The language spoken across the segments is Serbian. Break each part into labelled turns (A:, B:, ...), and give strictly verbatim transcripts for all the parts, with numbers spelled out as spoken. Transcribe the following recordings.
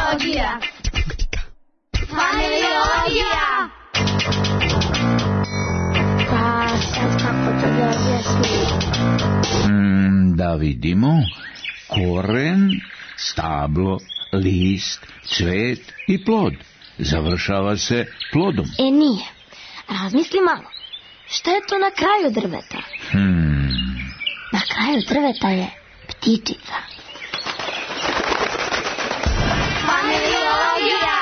A: Familiologija. Familiologija.
B: Pa sad kako to da objasnim?
C: Mm, da vidimo. Koren, stablo, list, cvet i plod. Završava se plodom.
B: E nije. Razmisli malo. Šta je to na kraju drveta?
C: Hmm.
B: Na kraju drveta je ptičica.
A: Familiologija.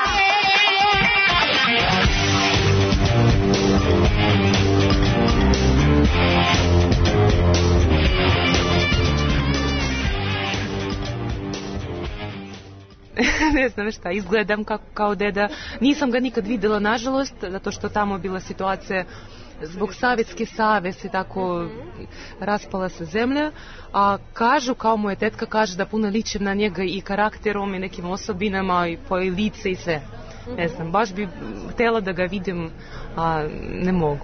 D: Ne znam šta, izgledam kao, kao deda. Nisam ga nikad videla, nažalost, zato što tamo bila situacija zbog Sovjetske saveze, tako raspala se zemlja, a kažu, kao moja tetka kaže, da puno ličim na njega i karakterom i nekim osobinama i po lice i sve. Ne znam, baš bi htjela da ga vidim, a ne mogu.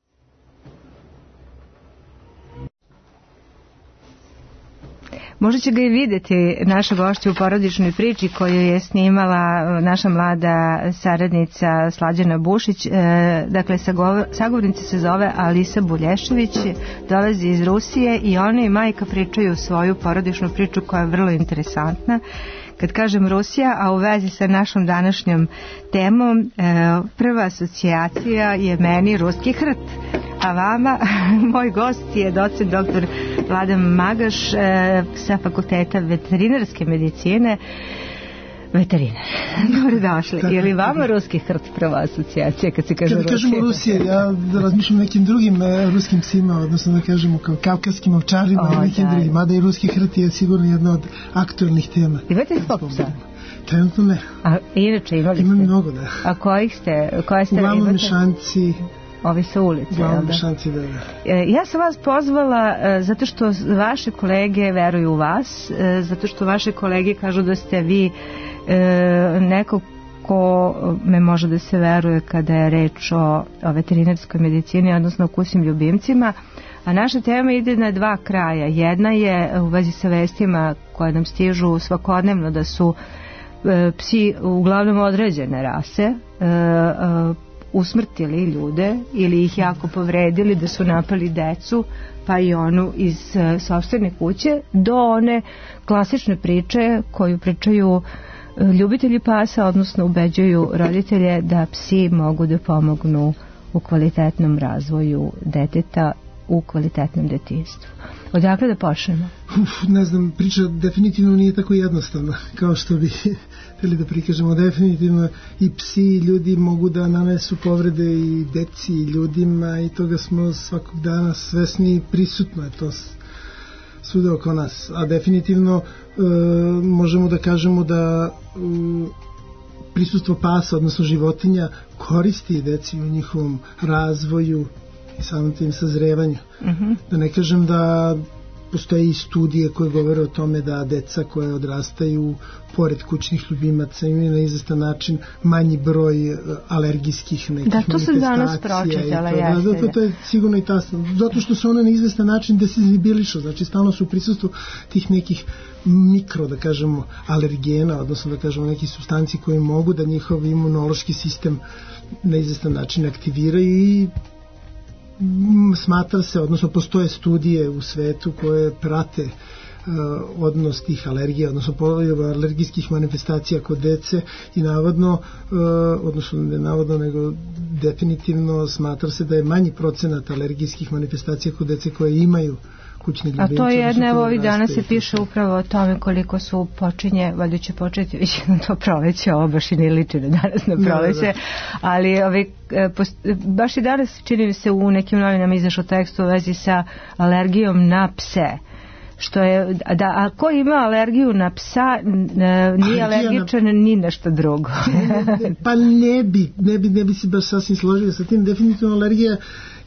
E: Možda će ga i vidjeti naša gošća u porodičnoj priči koju je snimala naša mlada saradnica Slađana Bušić. E, dakle, sagovornica se zove Alisa Bulješević, dolazi iz Rusije i ona i majka pričaju svoju porodičnu priču koja je vrlo interesantna. Kad kažem Rusija, a u vezi sa našom današnjom temom, e, prva asocijacija je meni ruski hrt. A vama, moj gost je docent doktor Vladan Magaš e, sa Fakulteta veterinarske medicine. Veterinar. Dobrodošli. Je li vama ruski hrt prva asocijacija kad se kaže
F: Rusija? Kad kažemo Rusija, ja razmišljam nekim drugim e, ruskim psima, odnosno da kažemo kao kavkaskim ovčarima i nekim da. drugim. Mada i ruski hrt je sigurno jedna od aktualnih tema.
E: Imate svog psa?
F: Trenutno ne.
E: A inače imali ste?
F: Imam mnogo, da.
E: A kojih ste? Koje ste
F: uglavnom
E: imate?
F: Mešanci.
E: Ovi sa ulice, jel da?
F: Šanci, da, da.
E: Ja sam vas pozvala e, zato što vaše kolege veruju u vas, e, zato što vaše kolege kažu da ste vi e, neko ko me može da se veruje kada je reč o, o veterinarskoj medicini, odnosno o kućnim ljubimcima. A naša tema ide na dva kraja. Jedna je u vezi sa vestima koje nam stižu svakodnevno da su e, psi uglavnom određene rase, e, e, usmrtili ljude ili ih jako povredili, da su napali decu, pa i onu iz uh, sopstvene kuće, do one klasične priče koju pričaju uh, ljubitelji pasa, odnosno ubeđuju roditelje da psi mogu da pomognu u kvalitetnom razvoju deteta, u kvalitetnom detinjstvu. Odakle da počnemo?
F: Uf, ne znam, priča definitivno nije tako jednostavna kao što bi htjeli da prikažemo. Definitivno i psi i ljudi mogu da nanesu povrede i deci i ljudima i toga smo svakog dana svesni, prisutno je to svuda oko nas. A definitivno e, možemo da kažemo da e, prisustvo pasa, odnosno životinja, koristi deci u njihovom razvoju i samim tim sazrevanju. Uh-huh. Da ne kažem da postoje i studije koje govore o tome da deca koje odrastaju pored kućnih ljubimaca imaju na izvestan način manji broj alergijskih nekih
E: manifestacija. Da, to sam danas pročitala, jeste.
F: Da, da, to je sigurno i tasno. Zato što se ona na izvestan način desenzibilišu, znači stalno su u prisustvu tih nekih mikro, da kažemo, alergena, odnosno da kažemo nekih supstanci koje mogu da njihov imunološki sistem na izvestan način aktiviraju i smatra se, odnosno postoje studije u svetu koje prate uh, odnos tih alergija, odnosno pojava alergijskih manifestacija kod dece i navodno, uh, odnosno ne navodno, nego definitivno smatra se da je manji procenat alergijskih manifestacija kod dece koje imaju kućni ljubimci.
E: A to je jedna, evo ovih dana se piše upravo o tome koliko su počinje, valjda će početi već na to proleće, ovo baš i ne liči na danas na proleće, da, da, da. Ali ovi, baš i danas čini mi se u nekim novinama izašao tekst u vezi sa alergijom na pse. Što je, da, a ko ima alergiju na psa nije alergičan na... ni nešto drugo.
F: Pa ne bi, ne bi, ne bi se baš sasvim složio sa tim. Definitivno alergija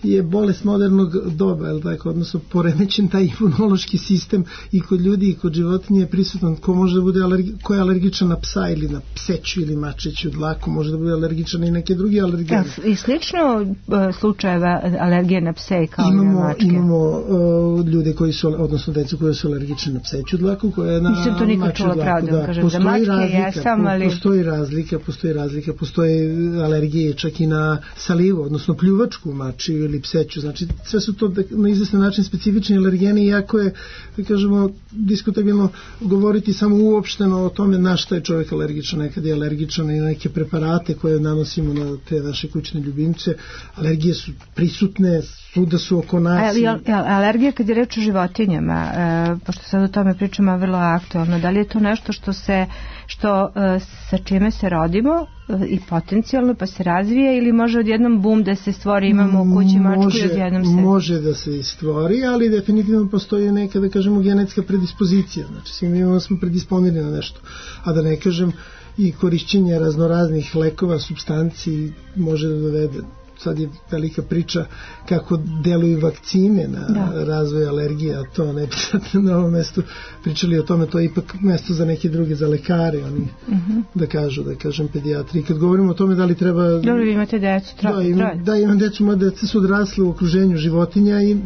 F: je bolest modernog doba, je tako, odnosno poremećen taj imunološki sistem i kod ljudi i kod životinje je prisutan. Ko može da bude alergi, ko je alergičan na psa ili na pseću ili mačeću dlaku, može da bude alergičan i neke druge alergije.
E: I slično uh, slučajeva alergije na pse kao
F: imamo,
E: na mačke?
F: Imamo uh, ljude koji su, odnosno decu koji su alergični na pseću dlaku, koja je na maču dlaku.
E: Nisam to nikad čula pravdu, da. Kažem, za mačke razlika, jesam, ali... Postoji razlika, postoji razlika, postoje alergije čak i na salivu, odnosno pljuvačku maču ili pseću. Znači, sve su to na izvestan način specifični alergeni, iako je, da kažemo, diskutabilno govoriti samo uopšteno o tome na šta je čovjek alergičan. Nekad je alergičan i na neke preparate koje nanosimo na te naše kućne ljubimce. Alergije su prisutne, svuda su oko nas. Alergija kad je reč o životinjama, e, pošto sad o tome pričamo vrlo aktualno, da li je to nešto što se, što e, sa čime se rodimo e, i potencijalno pa se razvije, ili može odjednom bum da se stvori, imamo u kući mačku može, i odjednom se...
F: Može da se stvori, ali definitivno postoji neka, da kažemo, genetska predispozicija. Znači, svi mi smo predisponirani na nešto. A da ne kažem, i korišćenje raznoraznih lekova, supstanci može da dovede. Sad je velika priča kako deluju vakcine na da. razvoj alergije, a to ne bi sad na ovom mestu pričali o tome, to je ipak mesto za neke druge, za lekare, oni uh-huh. da kažu, da kažem pedijatri. Kad govorimo o tome da li treba...
E: Dobro, vi imate decu, troje.
F: Da, ima, da, imam decu, moja deca su odrasle u okruženju životinja i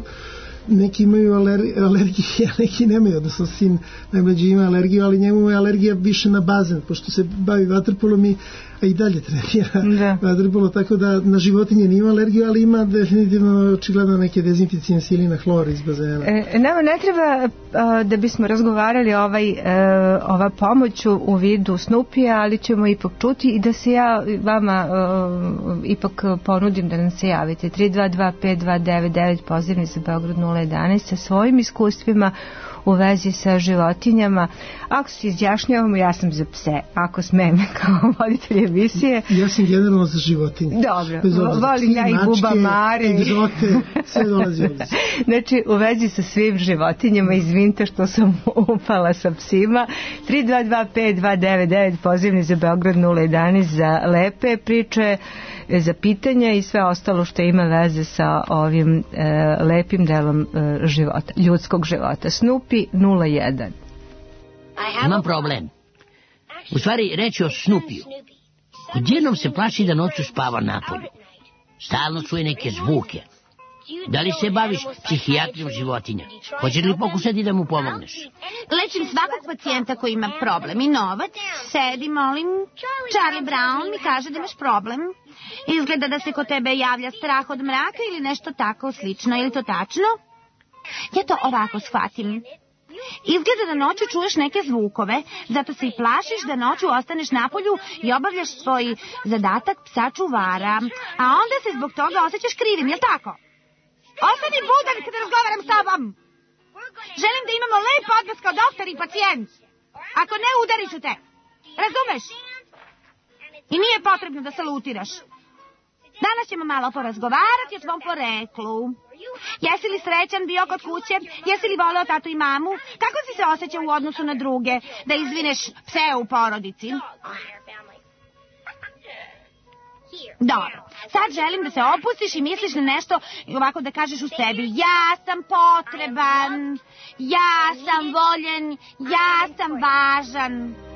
F: neki imaju alergije, alergije, neki nemaju, odnosno sin najmlađi ima alergiju, ali njemu je alergija više na bazen, pošto se bavi vaterpolom i a i dalje trenira vaterpolo, tako da na životinje nima alergiju, ali ima definitivno očigledno neke dezinficijen sili na hlor iz bazena.
E: E, nama ne treba a, da bismo razgovarali ovaj, a, ova pomoć u vidu Snoopija, ali ćemo ipak čuti i da se ja vama a, ipak ponudim da nam se javite. tri dva dva pet dva devet devet pozivni za Beograd nula jedanaest sa svojim iskustvima u vezi sa životinjama. Ako se izjašnjavamo, ja sam za pse, ako smem, kao voditelj emisije.
F: Ja sam generalno za životinje.
E: Dobro, volim ja i Buba Mare.
F: Egzote, sve dolazi ovdje.
E: Znači, u vezi sa svim životinjama, izvinite što sam upala sa psima. tri dva dva pet dva devet devet pozivni za Beograd nula jedanaest za lepe priče, za pitanja i sve ostalo što ima veze sa ovim e, lepim delom e, života, ljudskog života. Snoopy nula jedan.
A: Imam problem. U stvari, reći o Snoopiju. Odjednom se plaši da noću spava napolju. Stalno čuje neke zvuke. Da li se baviš psihijatrijom životinja? Hoćeš li pokušati da mu pomogneš?
G: Lečim svakog pacijenta koji ima problem i novac. Sedi, molim. Charlie Brown mi kaže da imaš problem. Izgleda da se kod tebe javlja strah od mraka ili nešto tako slično. Je li to tačno? Ja to ovako shvatim. Izgleda da noću čuješ neke zvukove, zato se i plašiš da noću ostaneš napolju i obavljaš svoj zadatak psa čuvara. A onda se zbog toga osjećaš krivim, je li tako? Ostani budan kada razgovaram s tobom. Želim da imamo lep odnos kao doktor i pacijent. Ako ne, udarit ću te. Razumeš? I nije potrebno da se lutiraš. Danas ćemo malo porazgovarati o tvom poreklu. Jesi li srećan bio kod kuće? Jesi li voleo tatu i mamu? Kako si se osjećao u odnosu na druge? Da izvineš pse u porodici? Dobro, sad želim da se opustiš i misliš na nešto i ovako da kažeš u sebi: ja sam potreban, ja sam voljen, ja sam važan.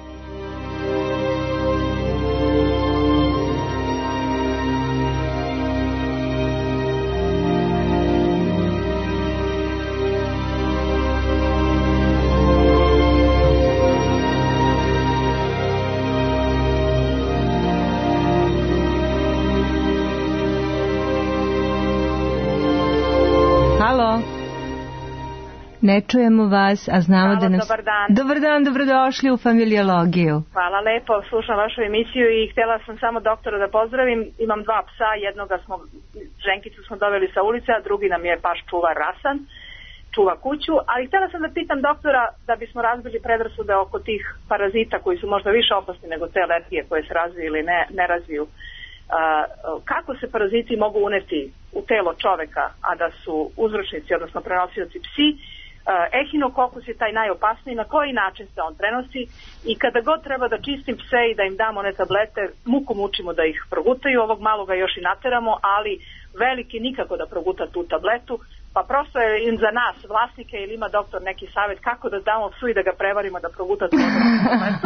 E: Ne čujemo vas, a znamo
H: Hvala,
E: da nas...
H: dobar dan.
E: Dobar dan, dobrodošli u familiologiju.
H: Hvala lepo, slušam vašu emisiju i htjela sam samo doktora da pozdravim. Imam dva psa, jednoga smo, ženkicu smo doveli sa ulice, a drugi nam je baš čuvar Rasan, čuva kuću. Ali htjela sam da pitam doktora, da bismo razbili predrasude oko tih parazita koji su možda više opasni nego te alergije koje se razviju ili ne, ne razviju. Uh, kako se paraziti mogu uneti u telo čoveka, a da su uzročnici, odnosno prenosioci psi? Uh, ehinokokus je taj najopasniji, na koji način se on prenosi, i kada god treba da čistim pse i da im damo one tablete, mukom učimo da ih progutaju, ovog maloga još i nateramo, ali veliki nikako da proguta tu tabletu, pa prosto je za nas, vlasnike, ili ima doktor neki savjet kako da damo psu i da ga prevarimo da proguta tu tabletu.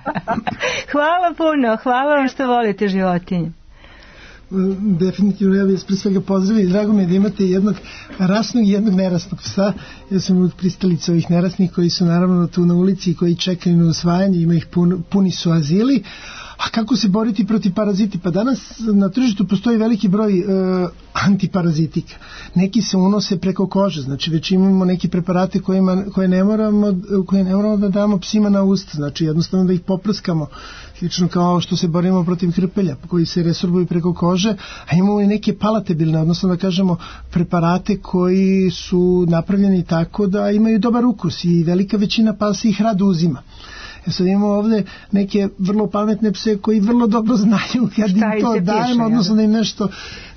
E: Hvala puno, hvala vam što volite životinje.
F: Definitivno, ja bih pre svega pozdravio i drago mi je da imate jednog rasnog i jednog nerasnog psa. Ja sam uvijek pristalica ovih nerasnih koji su naravno tu na ulici i koji čekaju na usvajanje, ima ih pun, puni su azili. A kako se boriti protiv paraziti? Pa danas na tržištu postoji veliki broj e, antiparazitika. Neki se unose preko kože, znači već imamo neki preparate kojima, koje, ne moramo, koje ne moramo da damo psima na usta, znači jednostavno da ih poprskamo, slično kao što se borimo protiv hrpelja koji se resorbuju preko kože, a imamo i neke palatabilne, odnosno da kažemo preparate koji su napravljeni tako da imaju dobar ukus i velika većina pasa ih rado uzima. Ja sad imamo ovde neke vrlo pametne pse koji vrlo dobro znaju kad im to dajemo, odnosno da im nešto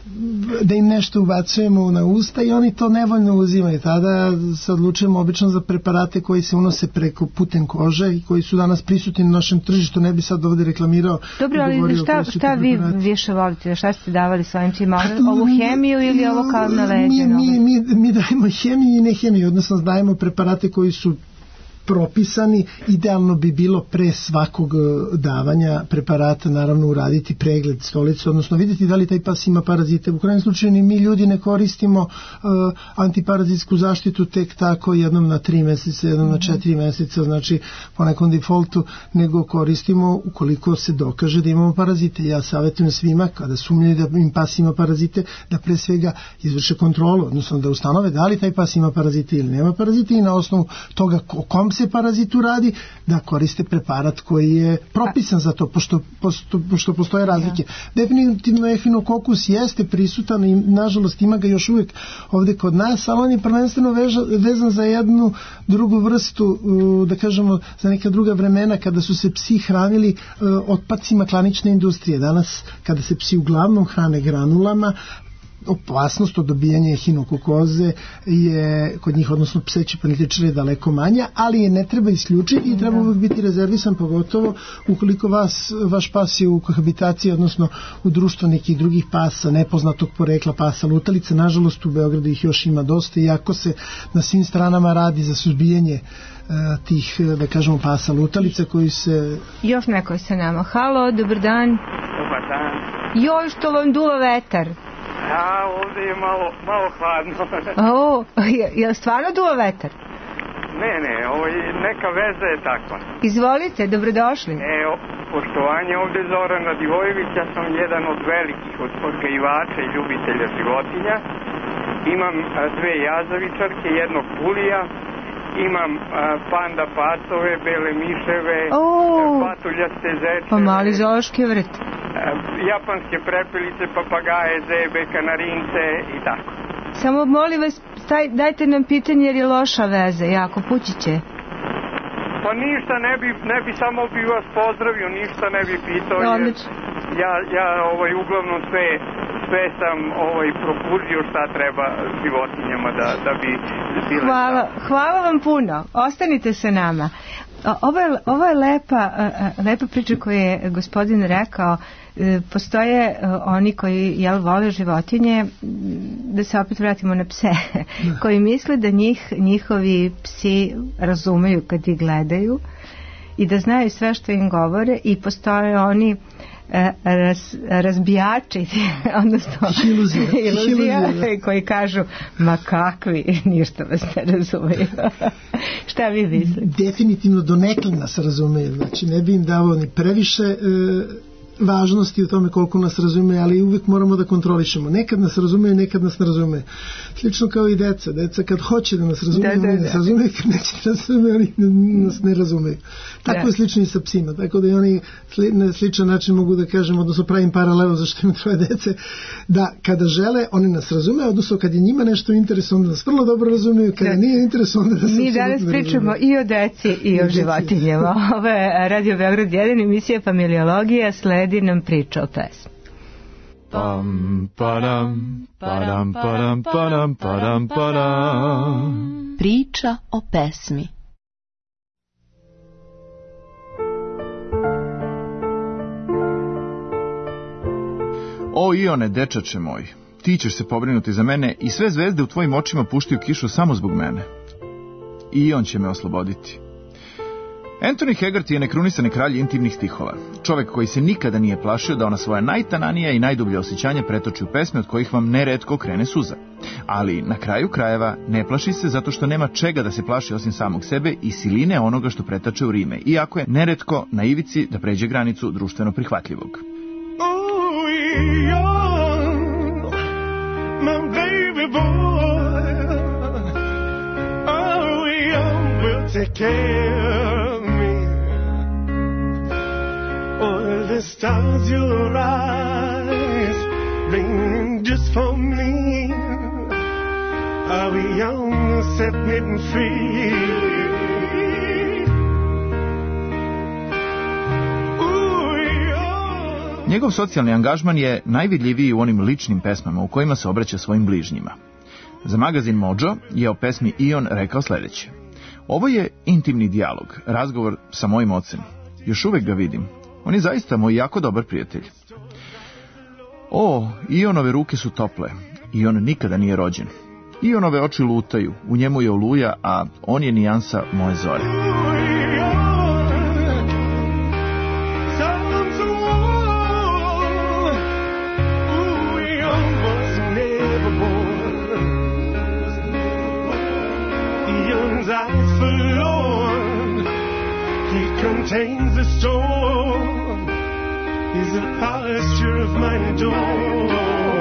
F: da im nešto ubacujemo na usta i oni to nevoljno uzimaju. Tada se odlučujemo obično za preparate koji se unose preko putem kože i koji su danas prisutni na našem tržištu. Ne bi sad ovde reklamirao.
E: Dobro, ali šta, šta vi više volite? Šta ste davali svojim psima? Ovu hemiju ili ovo kao na leđe?
F: Mi, mi, mi, mi dajemo hemiju i ne hemiju, odnosno dajemo preparate koji su propisani. Idealno bi bilo pre svakog davanja preparata naravno uraditi pregled stolice, odnosno vidjeti da li taj pas ima parazite. U krajnjem slučaju ni mi ljudi ne koristimo uh, antiparazitsku zaštitu tek tako jednom na tri meseca, jednom na četiri meseca, znači po nekom defaultu, nego koristimo ukoliko se dokaže da imamo parazite. Ja savjetujem svima kada sumnjaju da im pas ima parazite da pre svega izvrše kontrolu, odnosno da ustanove da li taj pas ima parazite ili nema parazite i na osnovu toga o kom se parazitu radi, da koriste preparat koji je propisan za to, pošto, pošto, pošto postoje razlike. Ja. Definitivno ehinokokus jeste prisutan i nažalost ima ga još uvijek ovde kod nas, ali on je prvenstveno veža, vezan za jednu drugu vrstu, da kažemo, za neka druga vremena kada su se psi hranili otpacima klanične industrije. Danas, kada se psi uglavnom hrane granulama, opasnost od dobijanja ehinokokoze je kod njih, odnosno pseće panitičare, daleko manja, ali je ne treba isključiti i treba uvijek biti rezervisan, pogotovo ukoliko vas, vaš pas je u kohabitaciji, odnosno u društvu nekih drugih pasa, nepoznatog porekla, pasa lutalica. Nažalost u Beogradu ih još ima dosta, iako se na svim stranama radi za suzbijanje uh, tih, da kažemo, pasa lutalica koji se...
E: Još neko je sa nama. Halo, dobar dan.
I: Dobar dan.
E: Joj, što vam duva vetar.
I: Ja, ovdje je malo, malo hladno.
E: O, je, je stvarno duva vetar?
I: Ne, ne, ovo je, neka veza je takva.
E: Izvolite, dobrodošli.
I: Evo, poštovanje, ovdje je Zoran Radivojević, ja sam jedan od velikih od odgajivača i ljubitelja životinja. Imam a, dve jazavičarke, jednog pulija, imam a, panda pacove, bele miševe, a, patuljaste zečeve.
E: Pa mali zoološki vrt.
I: Japanske prepelice, papagaje, zebe, kanarince i tako.
E: Samo molim vas, staj, dajte nam pitanje jer je loša veza, jako pućiće.
I: Pa ništa, ne bi, ne bi samo bi vas pozdravio, ništa ne bi pitao.
E: Odlično.
I: Ja, ja ovaj, uglavnom sve, sve sam ovaj, prokužio šta treba životinjama da, da bi bile.
E: Hvala, hvala vam puno, ostanite sa nama. Ovo je, ovo je lepa, lepa priča koju je gospodin rekao. Postoje oni koji jel, vole životinje, da se opet vratimo na pse, koji misle da njih, njihovi psi razumeju kad ih gledaju i da znaju sve što im govore, i postoje oni raz, razbijači, odnosno iluzija, iluzija, koji kažu, ma kakvi, ništa vas ne razumeju. Šta vi mislite?
F: Definitivno donekle nas razumeju, znači ne bi im davao ni previše e, važnosti u tome koliko nas razume, ali uvijek moramo da kontrolišemo. Nekad nas razumeju, nekad nas ne razumeju. Slično kao i deca. Deca kad hoće da nas razumeju, da, da, oni nas da. razumeju, kad neće da nas razumeju, oni nas ne razumeju. Tako da. je slično i sa psima. Tako da i oni na sličan način mogu da kažem, odnosno pravim paralelu zašto ima troje dece, da kada žele, oni nas razumeju, odnosno kad je njima nešto interesu, onda nas vrlo dobro razumeju, kada da. nije interesu, onda nas
E: mi danas pričamo i o deci i, I o životinjama. Ovo je Radio Beograd jedan, emisija Familiologija, sledi nam priča o pesmi.
J: Pam, padam, padam, padam, padam, padam, padam.
K: Priča o pesmi.
J: O Ione, dečače moj, ti ćeš se pobrinuti za mene i sve zvezde u tvojim očima puštaju kišu samo zbog mene. I on će me osloboditi. Anthony Haggerty je nekrunisani kralj intimnih stihova. Čovek koji se nikada nije plašio da ona svoja najtananija i najdublja osjećanja pretoči u pesme od kojih vam neretko krene suza. Ali na kraju krajeva ne plaši se zato što nema čega da se plaši osim samog sebe i siline onoga što pretače u rime, iako je neretko na ivici da pređe granicu društveno prihvatljivog.
L: Oh, young, my baby boy. Oh, young will take care of me. Oh, the stars your eyes bring just for me. Are we young, setting it free?
J: Njegov socijalni angažman je najvidljiviji u onim ličnim pesmama u kojima se obraća svojim bližnjima. Za magazin Mojo je o pesmi Ion rekao sljedeće. Ovo je intimni dijalog, razgovor sa mojim ocem. Još uvek ga vidim. On je zaista moj jako dobar prijatelj. O, Ionove ruke su tople. Ion nikada nije rođen. Ionove oči lutaju, u njemu je oluja, a on je nijansa moje zore.
L: Contains the storm. Is the posture of my door.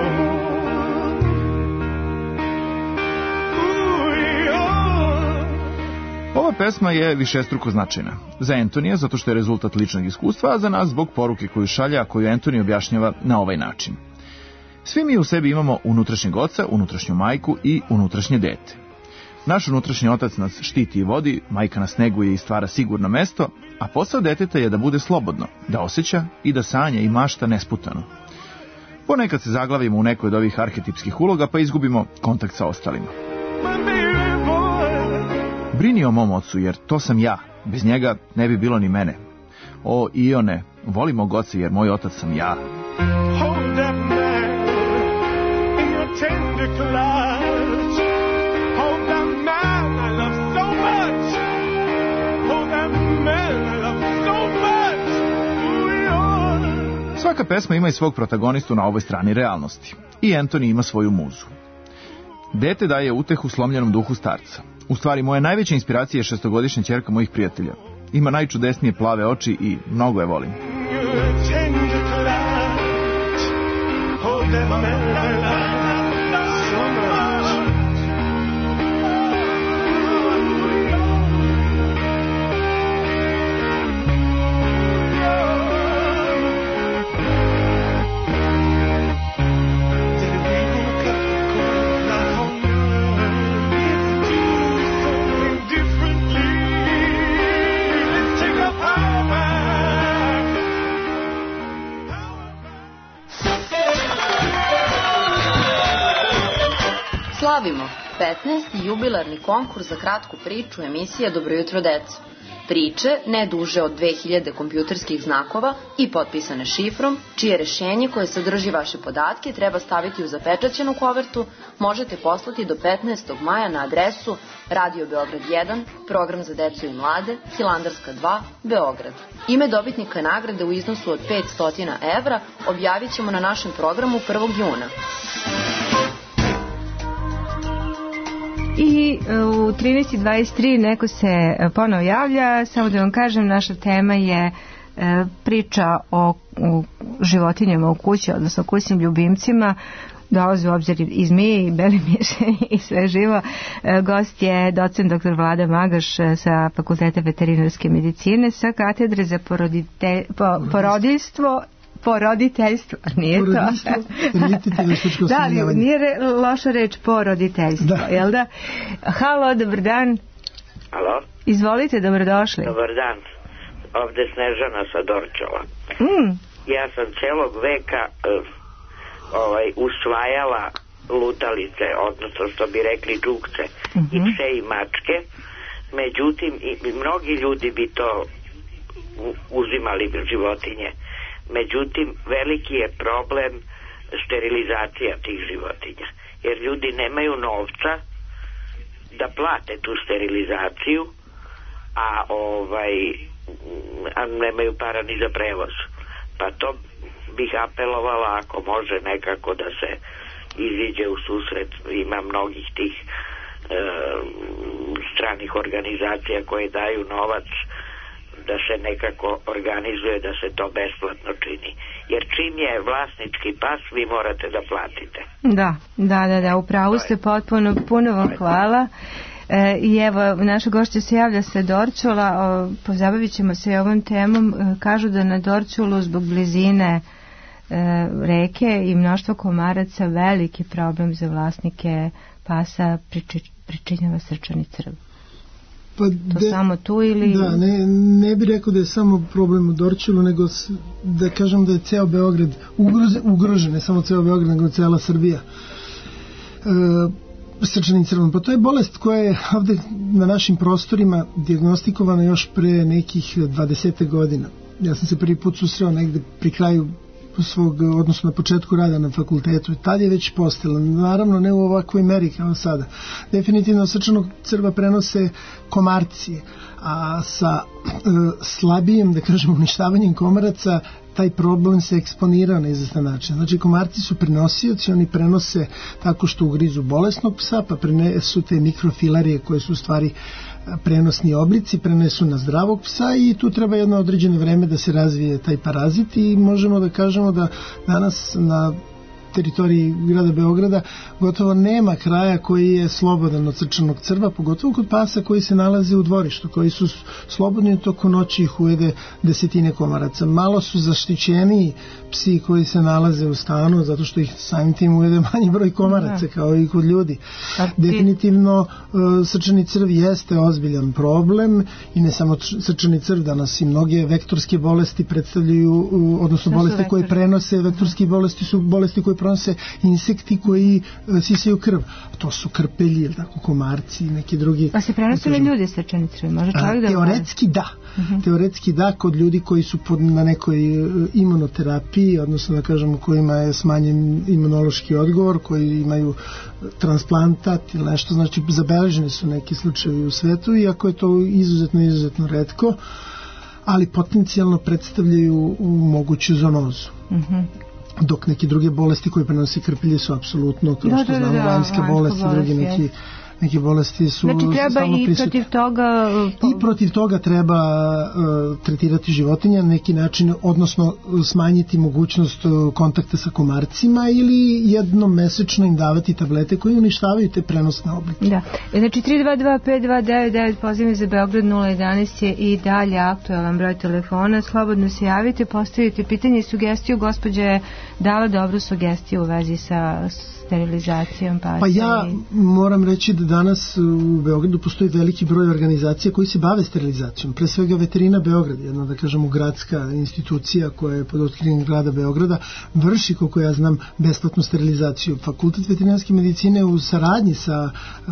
J: Ova pesma je višestruko značajna. Za Antonija zato što je rezultat ličnog iskustva, a za nas zbog poruke koju šalja, a koju Antoni objašnjava na ovaj način. Svi mi u sebi imamo unutrašnjeg oca, unutrašnju majku i unutrašnje dete. Naš unutrašnji otac nas štiti i vodi, majka nas neguje i stvara sigurno mesto, a posao deteta je da bude slobodno, da osjeća i da sanja i mašta nesputano. Ponekad se zaglavimo u nekoj od ovih arhetipskih uloga pa izgubimo kontakt sa ostalima. Brini o mom ocu, jer to sam ja, bez njega ne bi bilo ni mene. O Ione, volim mog oca jer moj otac sam ja.
L: Hold that man in your tender clutch. Hold that man I love so much. Hold that man I love so much. Ooh,
J: Svaka pesma ima i svog protagonistu na ovoj strani realnosti. I Anthony ima svoju muzu. Dete daje utehu slomljenom duhu starca. U stvari, moja najveća inspiracija je šestogodišnja ćerka mojih prijatelja. Ima najčudesnije plave oči i mnogo je volim.
M: Slavimo petnaesti jubilarni konkurs za kratku priču emisije Dobro jutro deco. Priče ne duže od dve hiljade kompjuterskih znakova i potpisane šifrom, čije rešenje koje sadrži vaše podatke treba staviti u zapečaćenu kovertu, možete poslati do petnaestog maja na adresu Radio Beograd jedan, program za decu i mlade, Hilandarska dva, Beograd. Ime dobitnika nagrade u iznosu od petsto evra objavit ćemo na našem programu prvog juna.
E: I u trinaest i dvadeset tri neko se ponovo javlja, samo da vam kažem, naša tema je priča o, o životinjama u kući, odnosno kućnim ljubimcima. Dolazi u obzir i zmije i beli miševi i sve živo. Gost je docent doktor Vlada Magaš sa Fakulteta veterinarske medicine sa katedre za porodite, po, porodiljstvo poroditeljstvo, nije to? Da, ali nije re, loša reč poroditeljstvo, da. Jel da? Halo, dobar dan.
N: Halo.
E: Izvolite, dobrodošli.
N: Dobar dan. Ovde Snežana sa Dorčova.
E: Mm.
N: Ja sam celog veka uh, ovaj, usvajala lutalice, odnosno što bi rekli džukce, mm-hmm. i pse i mačke. Međutim, i, i mnogi ljudi bi to uzimali životinje. Međutim, veliki je problem sterilizacija tih životinja. Jer ljudi nemaju novca da plate tu sterilizaciju, a ovaj a nemaju para ni za prevoz. Pa to bih apelovala ako može nekako da se iziđe u susret. Ima mnogih tih e, stranih organizacija koje daju novac da se nekako organizuje da se to besplatno čini. Jer čim je vlasnički pas, vi morate da platite.
E: Da, da, da, da, upravo ste potpuno, puno vam hvala. E, I evo, naša gošća se javlja sa Dorćola, o, pozabavit ćemo se i ovom temom. E, kažu da na Dorćolu zbog blizine e, reke i mnoštvo komaraca veliki problem za vlasnike pasa priči, pričinjava srčani crv.
F: Pa
E: to
F: de,
E: samo tu ili...
F: Da, ne, ne bih rekao da je samo problem u Dorćolu, nego s, da kažem da je ceo Beograd ugrožen, ugrožen, ne samo ceo Beograd, nego cela Srbija. E, srčanim crvom. Pa to je bolest koja je ovde na našim prostorima dijagnostikovana još pre nekih dvadeset godina. Ja sam se prvi put susreo negde pri kraju svog, odnosno na početku rada na fakultetu. Tad je već postojala, naravno ne u ovakvoj meri kao sada. Definitivno srčanog crva prenose komarci, a sa e, slabijim, da kažemo, uništavanjem komaraca taj problem se eksponira na izvestan način. Znači, komarci su prenosioci, oni prenose tako što ugrizu bolesnog psa, pa prenesu te mikrofilarije koje su u stvari prenosni oblici, prenesu na zdravog psa i tu treba jedno određeno vreme da se razvije taj parazit i možemo da kažemo da danas na teritoriji grada Beograda gotovo nema kraja koji je slobodan od srčanog crva, pogotovo kod pasa koji se nalaze u dvorištu, koji su slobodni tokom noći ih ujede desetine komaraca. Malo su zaštićeni psi koji se nalaze u stanu, zato što ih samim tim ujede manji broj komaraca kao i kod ljudi. Definitivno srčani crv jeste ozbiljan problem i ne samo srčani crv, danas i mnoge vektorske bolesti predstavljaju, odnosno bolesti koje prenose, vektorske bolesti su bolesti koje prenose insekti koji sisaju krv. To su krpelji, tako, komarci i neki drugi.
E: A se prenose li ljudi srčani crv? Može čovjek da...
F: Teoretski da. Uh-huh. Teoretski da, kod ljudi koji su pod, na nekoj imunoterapiji, odnosno da kažemo kojima je smanjen imunološki odgovor, koji imaju transplantat ili nešto, znači zabeleženi su neki slučajevi u svetu, iako je to izuzetno, izuzetno retko, ali potencijalno predstavljaju moguću zoonozu. Uh-huh. Dok neke druge bolesti koje prenosi krpelje su apsolutno, kao da, što da, znamo, vanjske bolesti, drugi neki, neki bolesti su
E: znači treba i prisutni. Protiv toga po...
F: i protiv toga treba uh, tretirati životinja na neki način, odnosno smanjiti mogućnost uh, kontakta sa komarcima ili jednom mesečno im davati tablete koje uništavaju te prenosne oblike.
E: Da. Znači tri dva dva pet dva devet devet pozivam za Beograd nula jedanaest je i dalje aktualan broj telefona. Slobodno se javite, postavite pitanje i sugestiju. Gospođa je dala dobru sugestiju u vezi sa sterilizacijom pasa.
F: Pa ja moram reći da danas u Beogradu postoji veliki broj organizacija koji se bave sterilizacijom. Pre svega Veterina Beograd, jedna, da kažemo, gradska institucija koja je pod otkrivanjem grada Beograda, vrši, koliko ja znam, besplatnu sterilizaciju. Fakultet veterinarske medicine u saradnji sa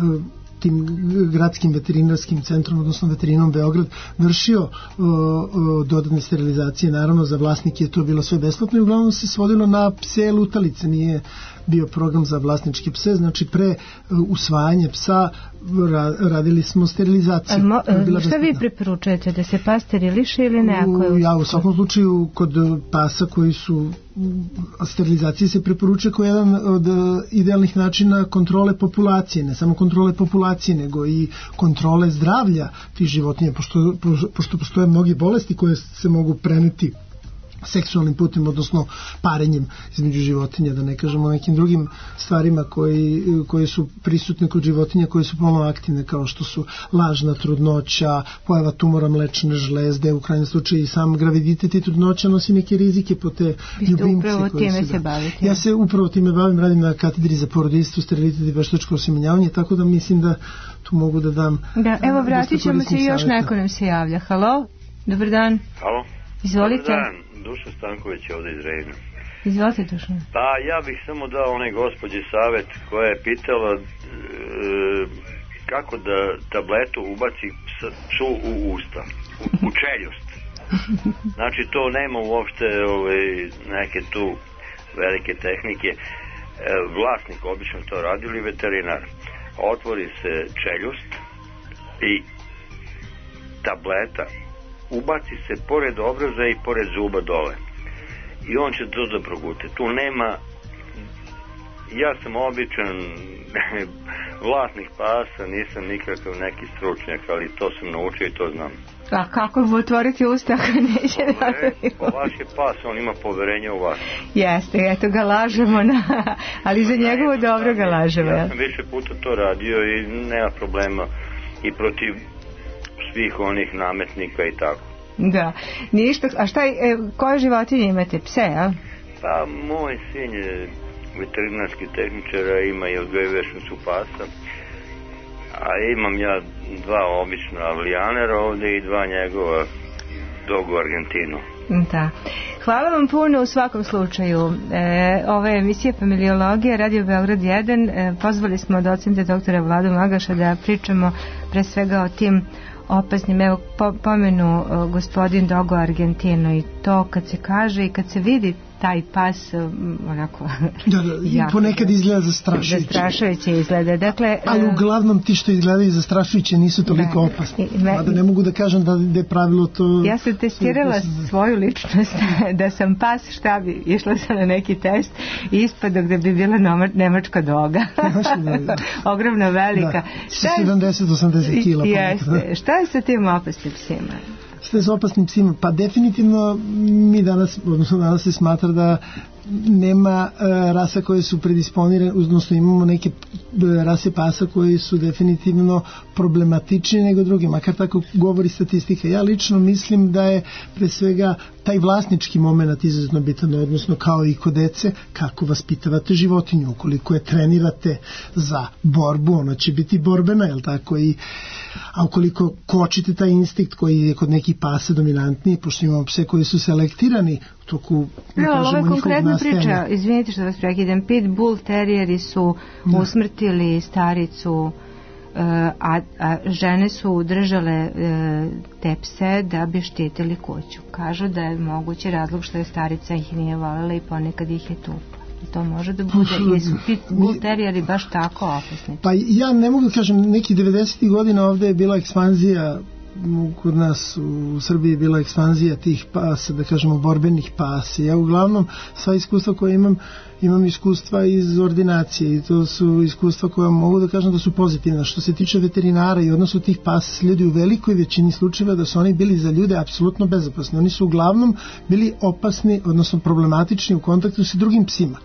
F: tim gradskim veterinarskim centrom, odnosno Veterinom Beograd, vršio uh, uh, dodatne sterilizacije. Naravno, za vlasnike je to bilo sve besplatno i uglavnom se svodilo na pse lutalice, nije bio program za vlasničke pse, znači pre uh, usvajanja psa ra, radili smo sterilizaciju.
E: Mo, šta vi preporučujete, da se pas steriliše ili ne?
F: U, ja u svakom slučaju kod pasa koji su sterilizacije se preporučuje kao jedan od idealnih načina kontrole populacije, ne samo kontrole populacije, nego i kontrole zdravlja tih životinja, pošto, pošto postoje mnogi bolesti koje se mogu preneti seksualnim putem, odnosno parenjem između životinja, da ne kažemo nekim drugim stvarima koji, koji su prisutne kod životinja, koje su polno aktivne, kao što su lažna trudnoća, pojava tumora mlečne žlezde, u krajnjem slučaju i sam graviditet i trudnoća nosi neke rizike po te ljubimce.
E: Upravo time se
F: da.
E: bavite.
F: Ja se upravo time bavim, radim na katedri za porodiljstvo, sterilitet i veštačko osjemenjavanje, tako da mislim da tu mogu da dam...
E: Da, evo vratit ćemo se i još neko nam se javlja. Halo, dobar dan.
O: Halo.
E: Izvolite.
O: Dobar dan, Dušan Stanković je ovdje iz Rejna.
E: Izvolite, Dušan.
O: Pa ja bih samo dao onaj gospođi savjet koja je pitala e, kako da tabletu ubaci psu u usta, u, u čeljust. Znači to nema uopšte ove, neke tu velike tehnike, e, vlasnik obično to radi ili veterinar. Otvori se čeljust i tableta ubaci se pored obraza i pored zuba dole. I on će to da progute. Tu nema, ja sam običan vlasnik pasa, nisam nikakav neki stručnjak, ali to sam naučio i to znam.
E: A kako bi otvoriti usta ako neće da...
O: Pa vaš je pas, on ima poverenje u vas.
E: Jeste, eto ga lažemo, na... ali za njegovo dobro ga lažemo.
O: Ja sam više puta to radio i nema problema i protiv svih onih nametnika i tako.
E: Da, ništa. A šta, e, koje životinje imate? Pse, a?
O: Pa moj sin je veterinarski tehničar, ima i odgojivešnicu pasa, a imam ja dva obična avlijanera ovde i dva njegova dog u Argentinu.
E: Da. Hvala vam puno u svakom slučaju. E, ova je emisija Familiologija, Radio Beograd jedan. E, pozvali smo docenta doktora Vladu Magaša da pričamo pre svega o tim opasnim, evo po, pomenu uh, gospodin Dogo Argentino i to kad se kaže i kad se vidi taj pas um, onako
F: da, da, jako, ponekad izgleda zastrašujuće
E: zastrašujuće izgleda, dakle
F: ali uglavnom ti što izgledaju zastrašujuće nisu toliko da, opasni, me, mada ne mogu da kažem da, da je pravilo to.
E: Ja sam testirala svoju ličnost da sam pas, šta bi, išla sam na neki test i ispada gde bi bila noma, nemačka doga ogromno velika,
F: da, sedamdeset do osamdeset kila.
E: Jeste, šta je sa tim opasnim psima?
F: Šta je s opasnim psima? Pa definitivno mi danas, odnosno danas se smatra da nema uh, rasa koje su predisponirane, odnosno imamo neke rase pasa koje su definitivno problematičnije nego druge, makar tako govori statistika. Ja lično mislim da je pre svega taj vlasnički moment izuzetno bitan, odnosno kao i kod dece, kako vaspitavate životinju. Ukoliko je trenirate za borbu, ona će biti borbena, jel tako? I, a ukoliko kočite taj instinkt koji je kod nekih pasa dominantniji, pošto imamo pse koji su selektirani u toku,
E: ne no, kažemo, ovo je konkretna priča, izvinite što vas prekidam, pitbull terijeri su da. usmrtili staricu, A, a žene su držale e, te pse da bi štitili kuću. Kažu da je mogući razlog što je starica ih nije voljela i ponekad ih je tukla. To može da bude, jesu pitbull terijeri baš tako opasni?
F: Pa ja ne mogu da kažem, neki devedesetih godina ovde je bila ekspanzija, kod nas u Srbiji je bila ekspanzija tih pasa, da kažemo borbenih pasa. Ja uglavnom sva iskustva koje imam, imam iskustva iz ordinacije i to su iskustva koja mogu da kažem da su pozitivna. Što se tiče veterinara i odnosu tih pasa, ljudi u velikoj većini slučajeva da su oni bili za ljude apsolutno bezopasni. Oni su uglavnom bili opasni, odnosno problematični u kontaktu sa drugim psima.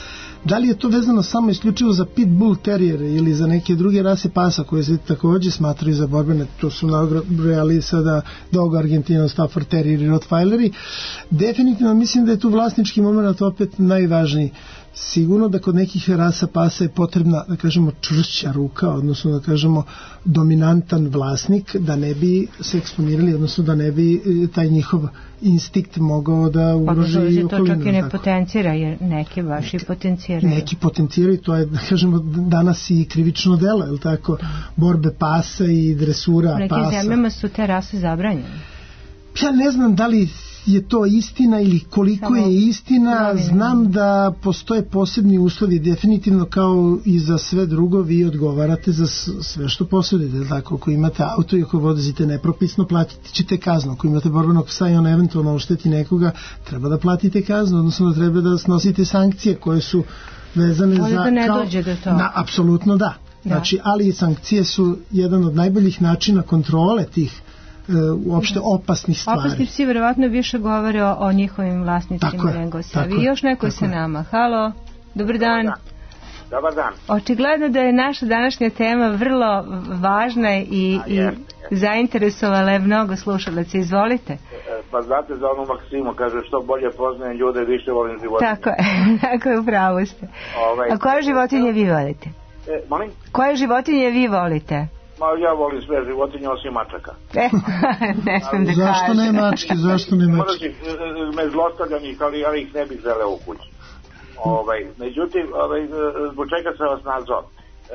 F: Da li je to vezano samo isključivo za pitbull terijere ili za neke druge rase pasa koje se takođe smatraju za borbene, to su nabrojali sada Dogo Argentino, Stafford Terrier i Rottweileri, definitivno mislim da je tu vlasnički moment opet najvažniji. Sigurno da kod nekih rasa pasa je potrebna, da kažemo, čvršća ruka, odnosno da kažemo dominantan vlasnik, da ne bi se eksponirali, odnosno da ne bi taj njihov instinkt mogao da ugroži okolinu.
E: Pa to čak i ne potencira, jer neki baš i potenciraju.
F: Neki potenciraju, to je, da kažemo, danas i krivično delo, je li tako? Borbe pasa i dresura pasa.
E: U nekim zemljama su te rase zabranjene.
F: Ja ne znam da li je to istina ili koliko Samo je istina, znam da postoje posebni uslovi, definitivno kao i za sve drugo, vi odgovarate za sve što posjedite, tako, ako imate auto i ako vozite nepropisno, platite ćete kaznu, ako imate borbenog psa i on eventualno ošteti nekoga, treba da platite kaznu, odnosno da treba da snosite sankcije koje su vezane
E: Ovo
F: za...
E: da ne kao, dođe do toga.
F: Da, apsolutno da. da. Znači, ali sankcije su jedan od najboljih načina kontrole tih uopšte opasnih stvari.
E: Opasni psi verovatno više govore o, o njihovim vlasnicima nego sebi. I još neko je sa nama. Halo, dobar dan.
P: Dobar dan.
E: Očigledno da je naša današnja tema vrlo važna i, A, i zainteresovala je mnogo slušalaca. Izvolite.
P: Pa znate za onu maksimu, kaže što bolje poznajem ljude, više volim životinje.
E: Tako je, tako je, upravo ste. Ovaj, A koje životinje vi volite?
P: E, molim?
E: Koje životinje vi volite?
P: Ma ja volim sve životinje osim mačaka.
E: E, ne smijem da kažem.
F: Zašto ne mačke, zašto ne mačke?
P: Me zlostavljam ih, ali ja ih ne bih želeo u kući. Ovaj, međutim, ovaj, zbog čega sam vas nazvao?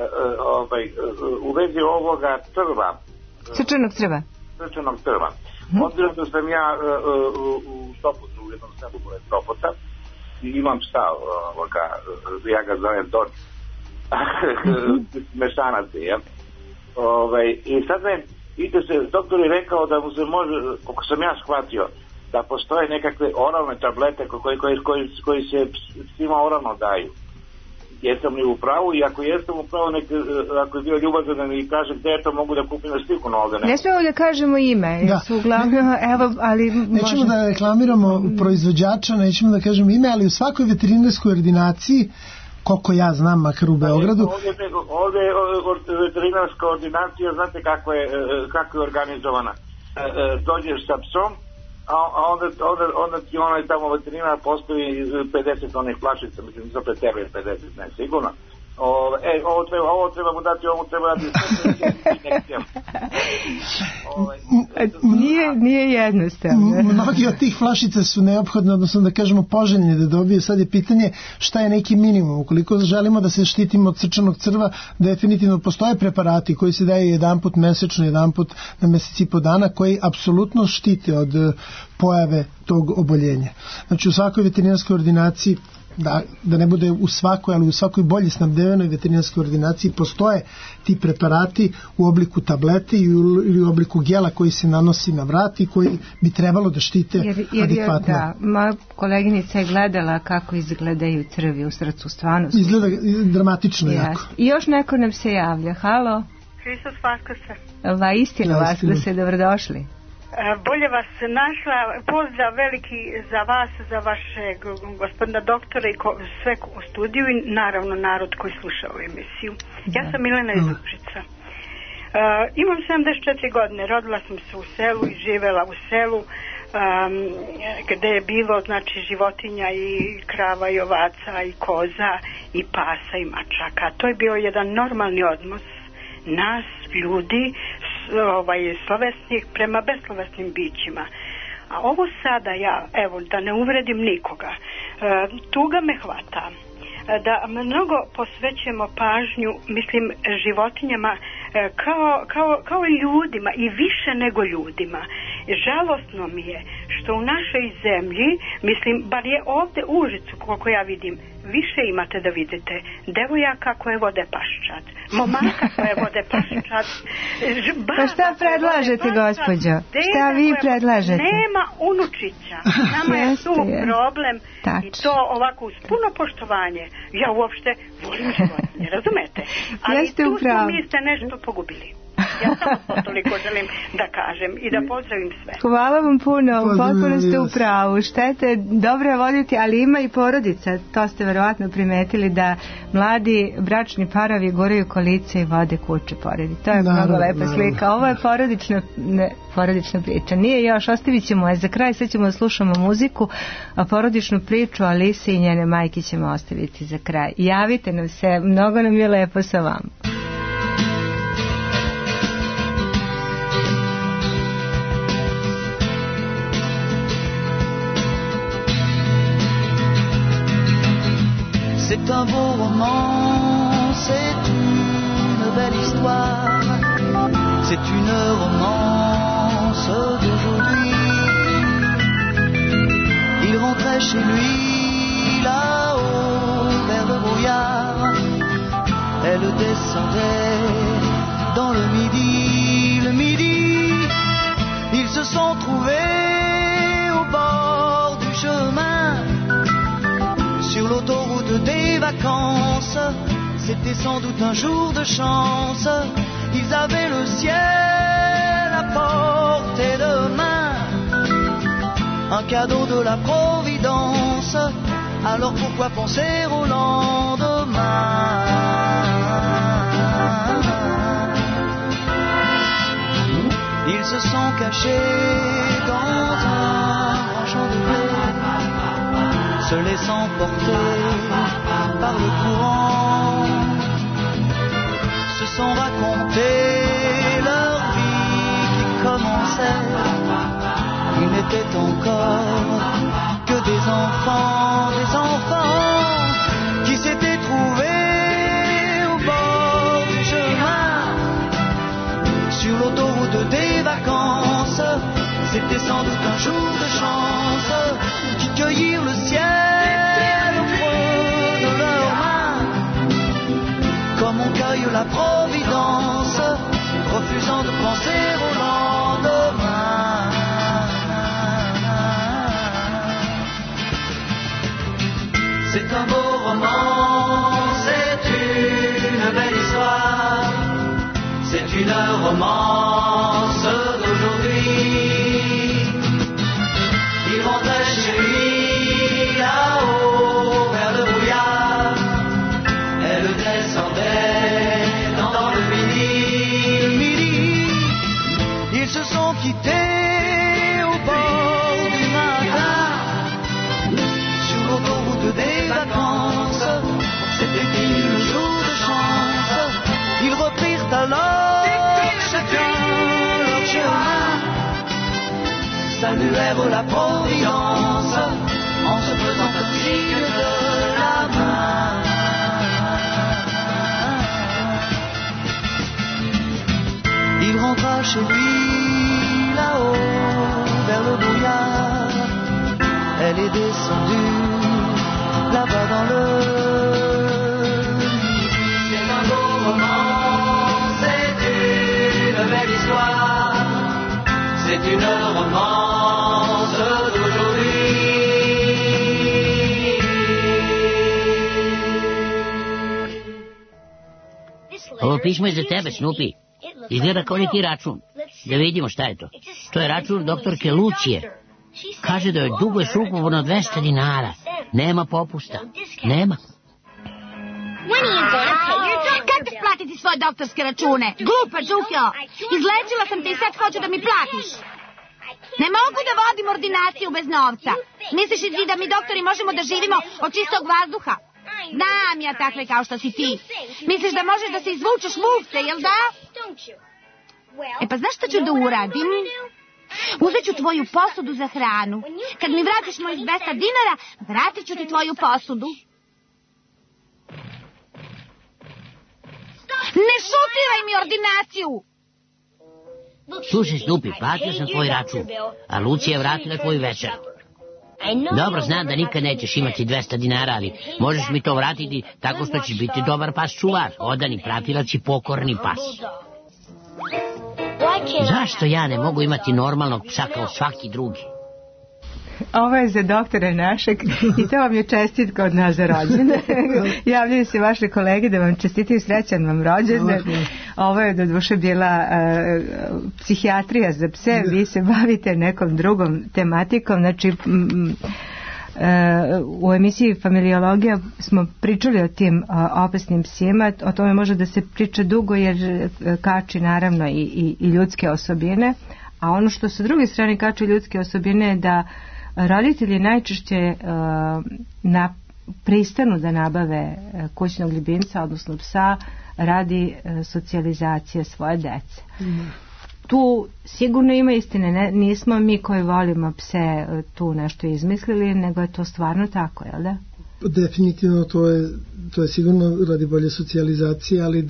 P: Ovaj, u vezi ovoga trva.
E: Srčanog trva?
P: Srčanog trva. Hmm. Obzirom da sam ja u Stopotu, u jednom selu pored Stopota, imam psa, ovoga, ja ga zovem Don, mešanac je, jel? Ove, i sad me, vidite se, doktor je rekao da mu se može, kako sam ja shvatio, da postoje nekakve oralne tablete koji, koji, koji, koji se svima oralno daju. Jesam li u pravu? I ako jesam u pravu, nek, ako je bio ljubazan da mi kaže gde to mogu da kupim na sliku na ovde.
E: Ne smemo da kažemo ime, da. Su uglavnom, evo, ali...
F: Nećemo može... da reklamiramo proizvođača, nećemo da kažemo ime, ali u svakoj veterinarskoj ordinaciji, koliko ja znam, makar u Beogradu...
P: Ovdje, ovdje je veterinarska ordinacija, znate kako je, kako je organizovana. Dođeš sa psom, a onda, onda, onda ti onaj tamo veterinar postavi pedeset onih flašica, mislim, za preteruje pedeset, ne, sigurno. O, e, ovo treba, ovo treba mu dati, ovo treba dati
E: nije, nije jednostavno.
F: Mnogi od tih flašica su neophodne, odnosno da kažemo poželjne da dobije. Sad je pitanje šta je neki minimum. Ukoliko želimo da se štitimo od srčanog crva, definitivno postoje preparati koji se daju jedan put mesečno, jedan put na mesec i po dana, koji apsolutno štite od pojave tog oboljenja. Znači u svakoj veterinarskoj ordinaciji, Da, da ne bude u svakoj, ali u svakoj bolje snabdevenoj veterinarskoj ordinaciji postoje ti preparati u obliku tablete ili u obliku gela koji se nanosi na vrat i koji bi trebalo da štite jer, jer, adekvatno.
E: Da, moja koleginica je gledala kako izgledaju crvi u srcu, stvarno.
F: Izgleda dramatično jako.
E: I još neko nam se javlja. Halo?
Q: Hristos Vaskrsle.
E: Va istina Vaskrsle, dobrodošli.
Q: Bolje vas našla, pozdrav veliki za vas, za vašeg gospodina doktora i ko, sve u studiju i naravno narod koji sluša ovu emisiju. Ja sam Milena iz Užica. Uh, imam sedamdeset četiri godine, rodila sam se u selu i živela u selu um, gde je bilo znači životinja i krava i ovaca i koza i pasa i mačaka. To je bio jedan normalni odnos nas, ljudi, ovaj, slovesnih prema beslovesnim bićima. A ovo sada ja, evo, da ne uvredim nikoga, e, tuga me hvata da mnogo posvećujemo pažnju, mislim, životinjama e, kao, kao, kao i ljudima i više nego ljudima. Žalostno mi je što u našoj zemlji, mislim, bar je ovde u Užicu, koliko ja vidim, više imate da vidite devojaka koje vode paščad, momaka koje vode paščad.
E: Pa šta predlažete, gospođo? Šta vi predlažete?
Q: Nema unučića. Nama je tu problem i to ovako uz puno poštovanje. Ja uopšte volim životinje, razumete? Ali tu smo mi ste nešto pogubili. Ja samo toliko želim da kažem i da pozdravim sve.
E: Hvala vam puno, potpuno ste u pravu. Štete, dobro je voditi, ali ima i porodica. To ste verovatno primetili da mladi bračni parovi guraju kolice i vode kuće pored. To je naravno, mnogo lepa naravno. Slika. Ovo je porodična, ne, porodična priča. Nije još, ostavit ćemo je za kraj, sad ćemo da slušamo muziku, a porodičnu priču Alise i njene majke ćemo ostaviti za kraj. Javite nam se, mnogo nam je lepo sa vama.
R: C'est un beau roman, c'est une belle histoire, c'est une romance d'aujourd'hui. Il rentrait chez lui là-haut vers le brouillard, elle descendait dans le midi, le midi, ils se sont trouvés au bord du chemin. Sur l'autoroute des vacances, c'était sans doute un jour de chance. Ils avaient le ciel à portée de main, un cadeau de la Providence. Alors pourquoi penser au lendemain? Ils se sont cachés dans un grand champ de blé, se laissant porter par le courant, se sont raconté leur vie qui commençait. Ils n'étaient encore que des enfants, des enfants qui s'étaient trouvés au bord du chemin, sur l'autoroute des vacances. C'était sans doute un jour de chance qui cueillirent le ciel la providence, refusant de penser au lendemain. C'est un beau roman, c'est une belle histoire, c'est une romance d'aujourd'hui. Il rentrait chez lui là-haut vers le brouillard, elle descendait dans le midi. Le midi, ils se sont quittés au bord du matin, sur l'autoroute des vacances. C'était le jour de chance. Ils reprirent alors chacun leur chemin, saluèrent la providence en se faisant un signe de la main. Il rentra chez lui là-haut vers le brouillard, elle est descendue là-bas dans le midi. C'est un beau roman, c'est une belle histoire, c'est une romance d'aujourd'hui.
A: Ovo pismo je za tebe, Snoopy. Izgleda kao neki račun. Da vidimo šta je to. To je račun doktorke Lucije. Kaže da je dugo je sukupovano dvesta dinara. Nema popusta. Nema.
G: Kad ćeš platiti svoje doktorske račune? Glupa, Đukio. Izlečila sam te i sad hoću da mi platiš. Ne mogu da vodim ordinaciju bez novca. Misliš li da mi doktori možemo da živimo od čistog vazduha? Znam ja takve kao što si ti. Misliš da možeš da se izvučeš mufte, jel da? E pa znaš šta ću da uradim? Uzet ću tvoju posudu za hranu. Kad mi vratiš mojih dvesta dinara, vratit ću ti tvoju posudu. Ne šutiraj mi ordinaciju!
A: Slušaj, Snoopy, platio sam tvoj račun, a Lucija je vratila tvoju večer. Dobro, znam da nikad nećeš imati dvesta dinara, ali možeš mi to vratiti tako što ćeš biti dobar pas čuvar, odani pratilac i pokorni pas. Zašto ja ne mogu imati normalnog psa kao svaki drugi?
E: Ovo je za doktore našeg i to vam je čestitka od nas za rođendan. Javljaju se vaše kolege da vam čestitaju srećan vam rođendan. Ovo je do duše bila uh, psihijatrija za pse, vi se bavite nekom drugom tematikom, znači m, Uh, u emisiji Familiologija smo pričali o tim uh, opasnim psima, o tome može da se priča dugo jer uh, kači naravno i, i, i ljudske osobine, a ono što sa druge strane kači ljudske osobine je da roditelji najčešće uh, na, pristanu da nabave uh, kućnog ljubimca, odnosno psa, radi uh, socijalizacije svoje dece. Mm. Tu sigurno ima istine, ne, nismo mi koji volimo pse tu nešto izmislili, nego je to stvarno tako, jel da?
F: Definitivno to je, to je sigurno radi bolje socijalizacije, ali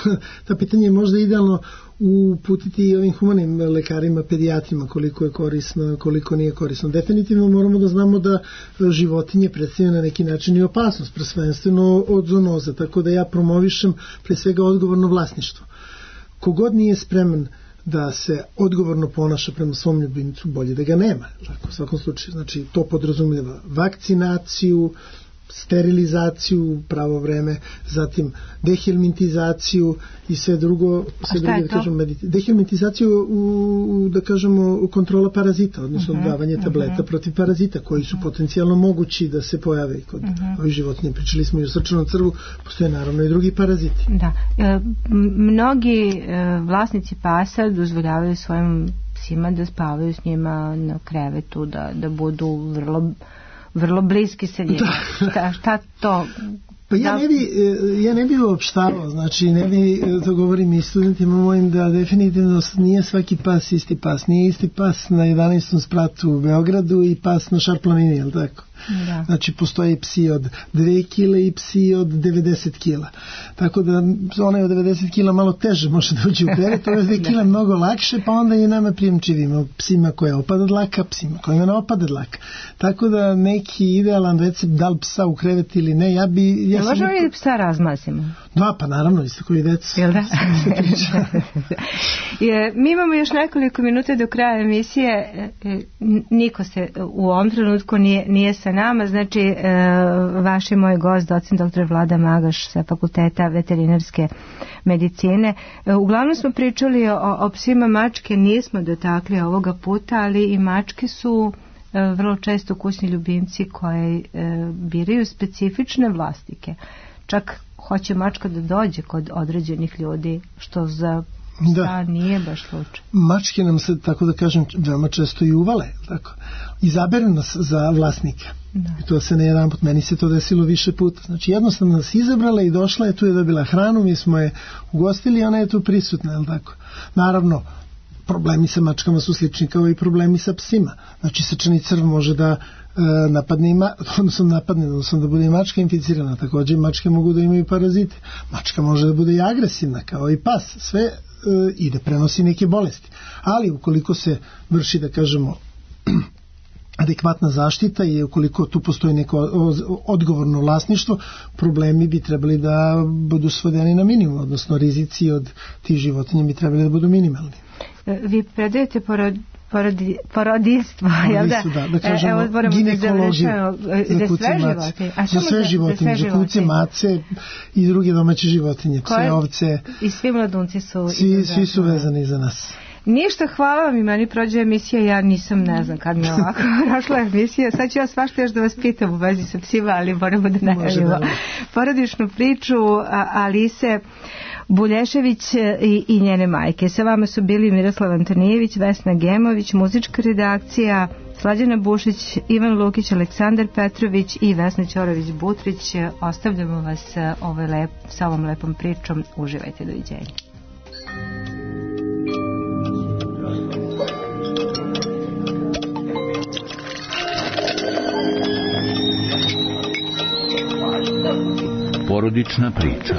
F: ta pitanje je možda idealno uputiti i ovim humanim lekarima, pedijatrima, koliko je korisno, koliko nije korisno. Definitivno moramo da znamo da životinje predstavljaju na neki način i opasnost, prvenstveno od zoonoza, tako da ja promovišem pre svega odgovorno vlasništvo. Kogod nije spreman da se odgovorno ponaša prema svom ljubimcu, bolje da ga nema. U svakom slučaju, znači to podrazumijeva vakcinaciju, sterilizaciju pravo vreme, zatim dehelmintizaciju i sve drugo, sve drugo da kažemo, dehelmintizaciju u, da kažemo, kontrola parazita, odnosno uh-huh, davanje tableta uh-huh. protiv parazita koji su uh-huh. potencijalno mogući da se pojave kod uh-huh. ovih životinja. Pričali smo i o srčanom crvu, postoje naravno i drugi paraziti.
E: Da. E, mnogi e, vlasnici pasa dozvoljavaju svojim psima da spavaju s njima na krevetu, da, da budu vrlo vrlo bliski se njima. Šta, šta to?
F: Pa ja ne bi, ja ne bi uopštavao, znači ne bi, to govorim i studentima mojim, da definitivno nije svaki pas isti pas. Nije isti pas na jedanaestom spratu u Beogradu i pas na Šarplanini, jel tako?
E: Da.
F: Znači postoje i psi od dve kile i psi od devedeset kila. Tako da onaj od devedeset kila malo teže može da uđe u peret, ove dve kila mnogo lakše, pa onda i nama prijemčivimo psima koje opada dlaka, psima kojima ne opada dlaka. Tako da neki idealan recept da li psa u krevet ili ne, ja bi... Ja
E: možemo li psa razmazimo?
F: Da, pa naravno, isto koji decu.
E: Jel da? Je, mi imamo još nekoliko minuta do kraja emisije. Niko se u ovom trenutku nije, nije sa nama, znači vaš je moj gost, docent doktor Vlada Magaš sa Fakulteta veterinarske medicine. Uglavnom smo pričali o, o psima, mačke nismo dotakli ovoga puta, ali i mačke su vrlo često kućni ljubimci koje biraju specifične vlastike. Čak hoće mačka da dođe kod određenih ljudi, što za psa da. Nije baš slučaj.
F: Mačke nam se, tako da kažem, veoma često i uvale, tako. Izaberu nas za vlasnika. Da. I to se ne jedan put, meni se to desilo više puta. Znači jednostavno nas izabrala i došla je, tu je dobila hranu, mi smo je ugostili i ona je tu prisutna, je li tako? Naravno, problemi sa mačkama su slični kao i problemi sa psima. Znači srčani crv može da e, napadne ima, odnosno napadne, odnosno da bude i mačka inficirana. Također mačke mogu da imaju parazite. Mačka može da bude i agresivna kao i pas. Sve e, i da prenosi neke bolesti. Ali ukoliko se vrši, da kažemo, adekvatna zaštita i ukoliko tu postoji neko odgovorno vlasništvo, problemi bi trebali da budu svedeni na minimum, odnosno rizici od tih životinja bi trebali da budu minimalni.
E: Vi predajete porod, porodi, porodinstvo, jel da?
F: Da, da kažemo, evo, ginekologiju za kuce mace. Za sve životinje, za kuce, mace i druge domaće životinje, pse, ovce.
E: I svi mladunci su...
F: Svi, svi su vezani za nas.
E: Ništa, hvala vam, i meni prođe emisija, ja nisam, ne znam kad mi je ovako prošla emisija, sad ću ja svašta još da vas pitam u vezi sa psima, ali moramo da najavimo porodičnu priču Alise Bulješević i, i njene majke. Sa vama su bili Miroslav Antonijević, Vesna Gemović, muzička redakcija, Slađana Bušić, Ivan Lukić, Aleksandar Petrović i Vesna Ćorović-Butrić. Ostavljamo vas ovaj lep, sa ovom lepom pričom. Uživajte, doviđenja.
C: Porodična priča.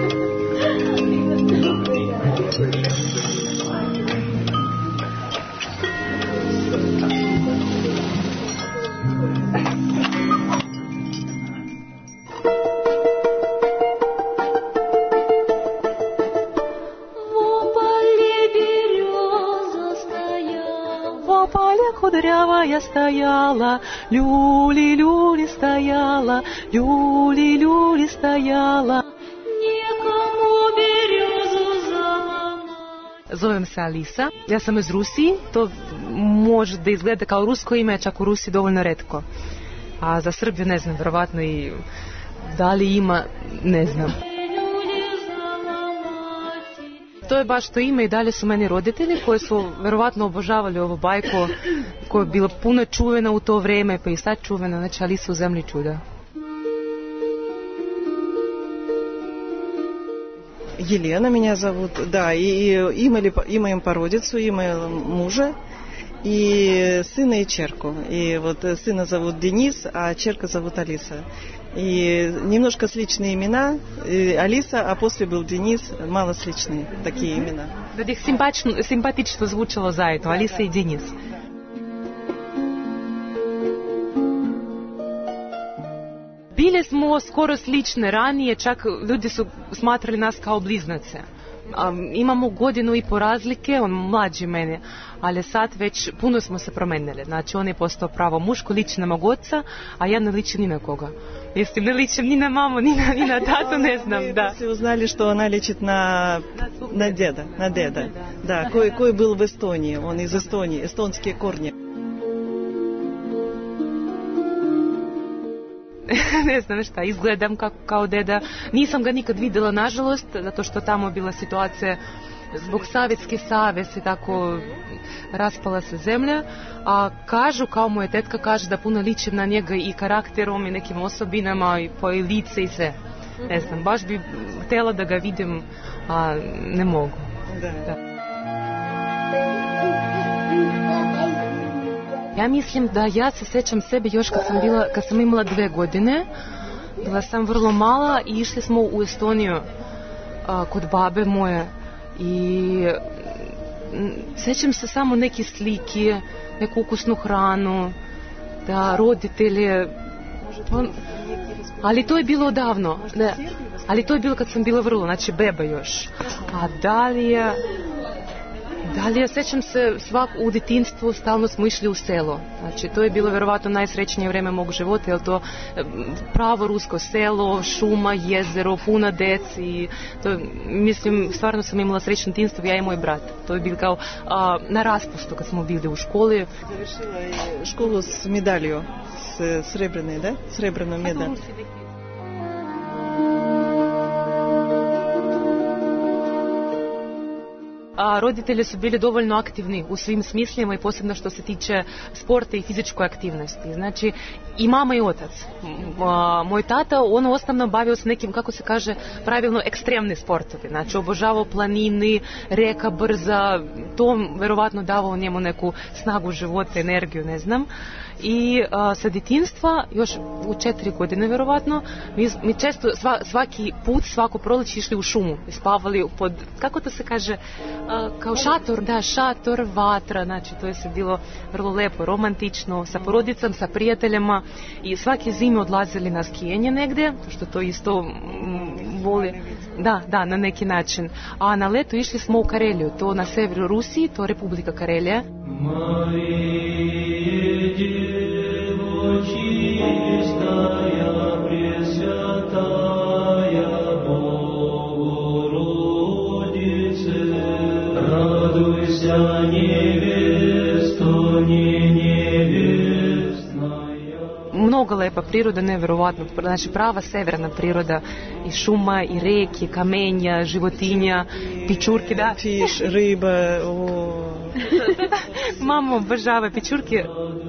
D: Кудрявая стояла, люли-люли стояла, люли-люли стояла. Некому березу заломать. Zovem se Alisa, ja sam iz Rusiji, to može da izgleda kao rusko ime, čak u Rusiji dovoljno retko. A za Srbiju ne znam, verovatno i da li ima, ne znam. To je baš to ime i dalje su meni roditelji koji su verovatno obožavali ovu bajku koja je bila puno čuvena u to vreme, pa i sad čuvena, znači Alisa u zemlji čuda.
S: Елена меня зовут, да, и имели, имеем породицу, имеем мужа, и сына и черку. И вот сына зовут Денис, а черка зовут Алиса. И немножко сличные имена, Алиса, а после был Денис, мало сличные такие имена.
D: Da ih simpatično, simpatično zvučalo zajedno, Alisa i Denis. Bile smo skoro slične ranije, čak ljudi su smatrali nas kao bliznace. Um, imamo godinu i po razlike, on mlađi mene, ali sad već puno smo se promenili. Znači on je postao pravo muško, liči na mog oca, a ja ne ličim ni na koga. Mislim, ne ličim ni na mamu, ni na, ni na tatu, ne znam.
S: Да. Все узнали, что она лечит на, на деда, на деда. Да, кой, кой был в Эстонии, он из Эстонии, эстонские корни.
D: Ne znam šta, izgledam kao, kao deda. Nisam ga nikad vidjela, nažalost, zato što tamo bila situacija zbog Sovjetski savez i tako raspala se zemlja. A kažu, kao moja tetka kaže da puno ličim na njega i karakterom i nekim osobinama i po i lice i sve. Ne znam, baš bi htjela da ga vidim, a ne mogu. Da. Da. Ja mislim da ja se sjećam sebe još kad sam, bila, kad sam imala dve godine. Bila sam vrlo mala i išli smo u Estoniju a, kod babe moje i m, sjećam se samo neke slike, neku ukusnu hranu, da roditelji, on, ali to je bilo odavno, ne, ali to je bilo kad sam bila vrlo, znači beba još. A dalje, dalje sjećam se svak u djetinjstvu stalno smo išli u selo, znači to je bilo vjerovatno najsrećnije vrijeme mog života, jer to pravo rusko selo, šuma, jezero, puna deci i to, mislim, stvarno sam imala srećno djetinjstvo, ja i moj brat. To je bilo kao a, na raspustu kad smo bili u školi.
S: Završila je školu s medalju, s srebrne, da? Srebrna medalj.
D: A roditelji su bili dovoljno aktivni u svim smislima i posebno što se tiče sporta i fizičkoj aktivnosti. Znači i mama i otac. A, moj tata, on osnovno bavio se nekim, kako se kaže, pravilno ekstremni sportovi. Znači obožavao planini, reka brza, to verovatno davao njemu neku snagu života, energiju, ne znam. I a, sa djetinjstva, još u četiri godine verovatno, mi, mi često sva, svaki put, svako proljeće išli u šumu i spavali pod, kako to se kaže, a, kao šator, da, šator, vatra, znači to je se bilo vrlo lepo, romantično, sa porodicom, sa prijateljima i svake zime odlazili na skijanje negdje, što to isto m, voli, da, da, na neki način. A na leto išli smo u Kareliju, to na severu Rusiji, to Republika Karelija.
R: Чистая, Пресвятая Богородице, радуйся, невесто, не невестная.
D: Много lepa priroda, nevjerovatno, znači prava severna priroda i šuma, i reke, kamenja, životinja, pičurke, da.
S: Fiš, riba, o...
D: Mama obožava pičurke.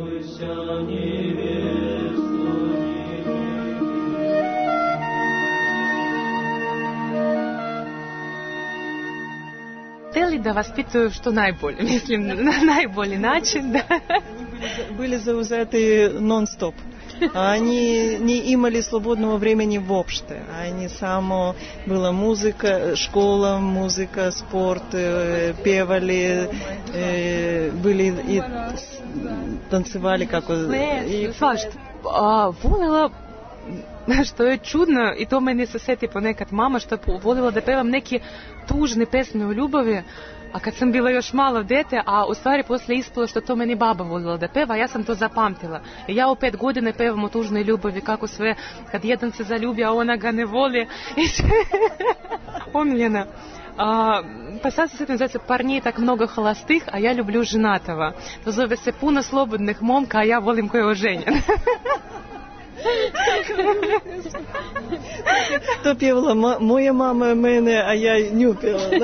D: Htjeli da vas pitaju što najbolje, mislim na najbolji način. Da.
S: Были заузяты нон-стоп. Они не имели свободного времени вообще. Они само была музыка, школа, музыка, спорт, певали, были и танцевали kako
D: i svašta. A volila, što je čudno i to meni se sjeti ponekad mama, što je volila da pevam neke tužne pesme o ljubavi, a kad sam bila još malo dete, a u stvari poslije ispalo što to meni baba volila da peva, ja sam to zapamtila. I ja u pet godine pevam o tužnoj ljubavi, kako sve, kad jedan se zaljubi, a ona ga ne voli. Omiljena. A, pa sad se sjetim, zove se Par nije tak mnogo холостых, a ja ljublju ženatova. To zove se Puno slobodnih momka, a ja volim ko je oženjen.
S: To pjevala ma, moja mama mene, a ja nju pjela. Da.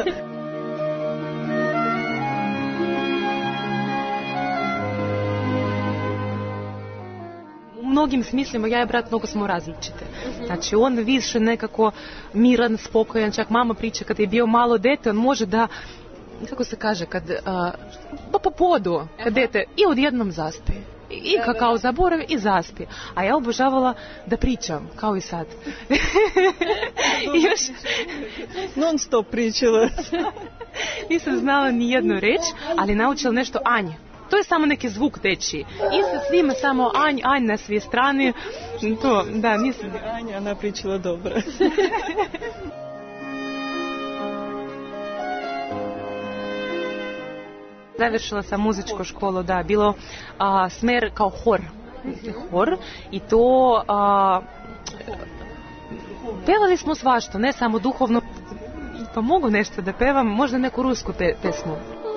D: U mnogim smislima ja i brat mnogo smo različite. Znači on više nekako miran, spokojan, čak mama priča kad je bio malo dete, on može da, kako se kaže, kad uh, pa po podu, kad dete i odjednom zaspi. I kakao zaboravi i zaspi. A ja obožavala da pričam, kao i sad. I još...
S: Non stop pričala.
D: Nisam znala ni jednu reč, ali naučila nešto Anje. To je samo neki zvuk teči. I sa svima samo Anj, Anj na svije strane. To, da, nisam...
S: Anja, ona pričala dobro.
D: Završila sam muzičku školu, da, bilo a, smer kao hor. Hor i to a, pevali smo svašta, ne samo duhovno, pa mogu nešto da pevam, možda neku rusku pe, pesmu.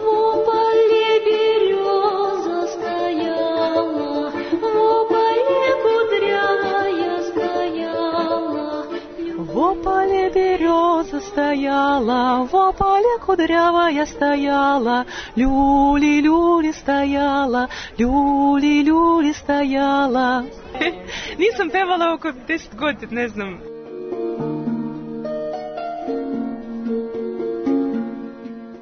D: В поле береза стояла, в поле кудрявая стояла, люли-люли стояла, люли-люли стояла. Nisam pevala oko deset godina, ne znam.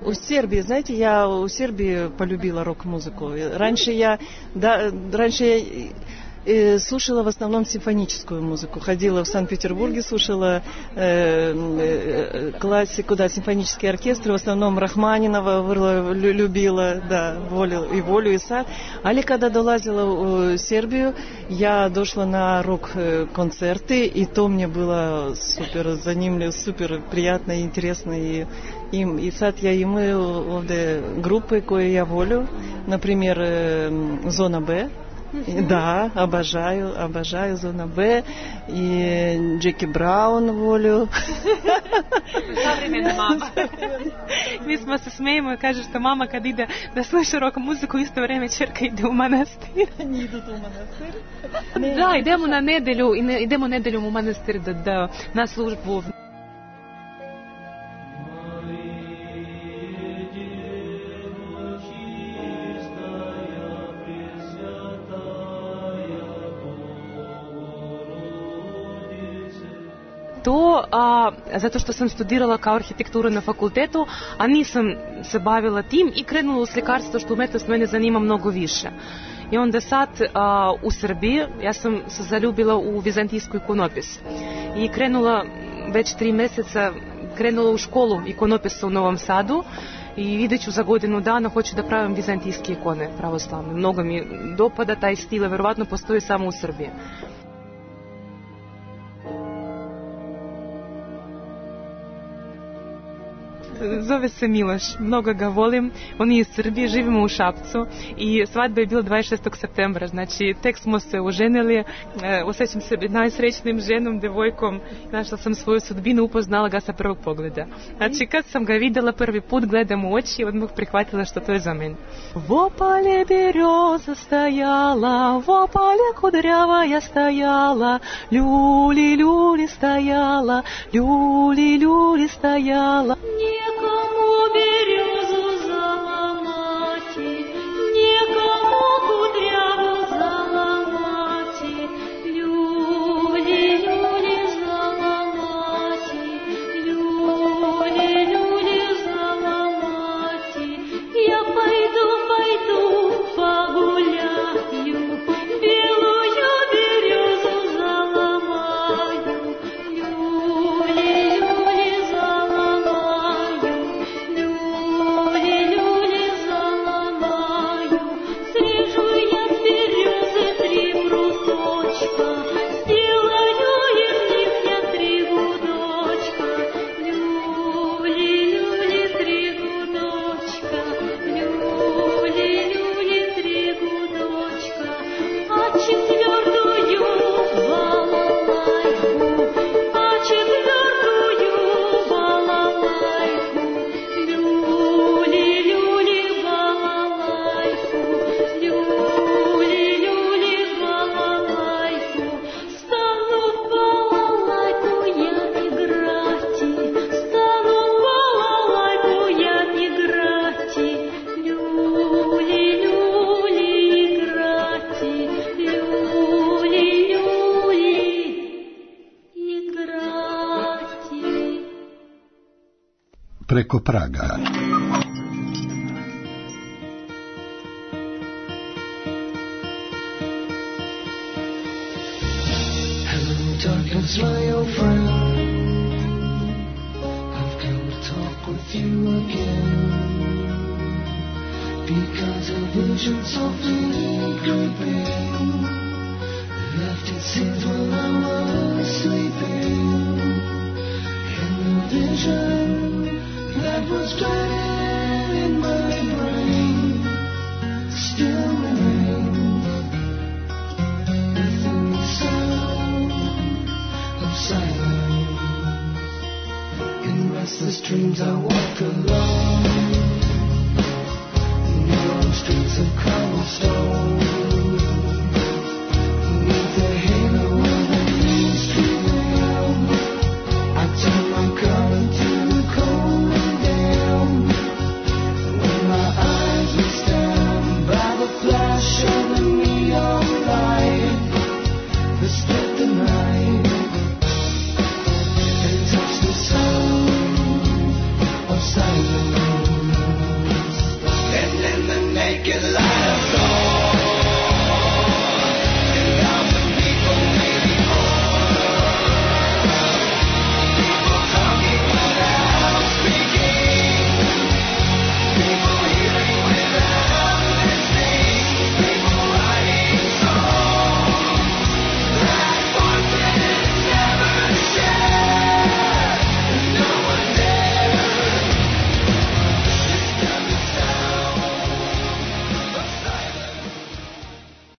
S: У Сербии, знаете, я у Сербии полюбила рок-музыку. Раньше я, да, раньше я слушала в основном симфоническую музыку. Ходила в Санкт-Петербурге, слушала э, э, классику, да, симфонические оркестры, в основном Рахманинова вырла, любила, да, волю, и волю, и сад. Але когда долазила в Сербию, я дошла на рок-концерты, и то мне было супер занимлjivo, супер приятно и интересно. И, и, и sad ja imaju ovde grupe koje ja volju, например, Зона Б. Да, обожаю, обожаю Зона Б и Джеки Браун волю.
D: Savremena mama. Mi smo se smijemo i kaže što mama kad ide da sluša rock muziku, isto vrijeme čerka ide u manastir.
S: Oni idu u manastir?
D: Da, idemo na nedelju, idemo nedeljom u manastir da, da na službu. To a, zato što sam studirala kao arhitekturu na fakultetu, a nisam se bavila tim i krenula u slikarstvo, što umetnost mene zanima mnogo više. I onda sad a, u Srbiji ja sam se zaljubila u vizantijsku ikonopis i krenula već tri mjeseca krenula u školu ikonopisa u Novom Sadu i vidjet ću za godinu dana, hoću da pravim vizantijske ikone pravoslavne. Mnogo mi dopada taj stil, verovatno postoji samo u Srbiji. Zove se Miloš, mnogo ga volim, on je iz Srbije, živimo u Šapcu i svadba je bila dvadeset šestog septembra, znači tek smo se oženili, e, osjećam se najsrećnijim ženom, devojkom, našla sam svoju sudbinu, upoznala ga sa prvog pogleda. Znači kad sam ga vidjela prvi put, gledam u oči i odmah prihvatila što to je za mene. В опале береза стояла, в опале кудрявая стояла, люли-люли стояла, люли-люли стояла. Некому березу заломать, некому кудряву заломать, люли-люли заломать, люли-люли заломать. Я пойду, пойду погуляю, белую березу заломаю, люли-люли заломаю. Люли-люли заломаю, срежу я с березы три пруточка, сделаю из них я три гудочка. Люли-люли три гудочка, люли-люли три гудочка, а четвертую балалайку, а четвертую балалайку. Люли-люли балалайку, люли-люли балалайку, стану балалайку я играть, стану балалайку я играть, люли-люли играть, люли-люли играть.
T: Preko praga.
R: Hello, darkness, my old friend. I've come to talk with you again, because a vision softly creeping left its scenes while I was sleeping. And the vision that was planted in my brain still remains within the sound of silence. In restless dreams I walk alone, in narrow streets of cobblestone, beneath the halo of the street lamp. I turn my color to the cold and damp. When my eyes were stabbed by the flash of the neon light,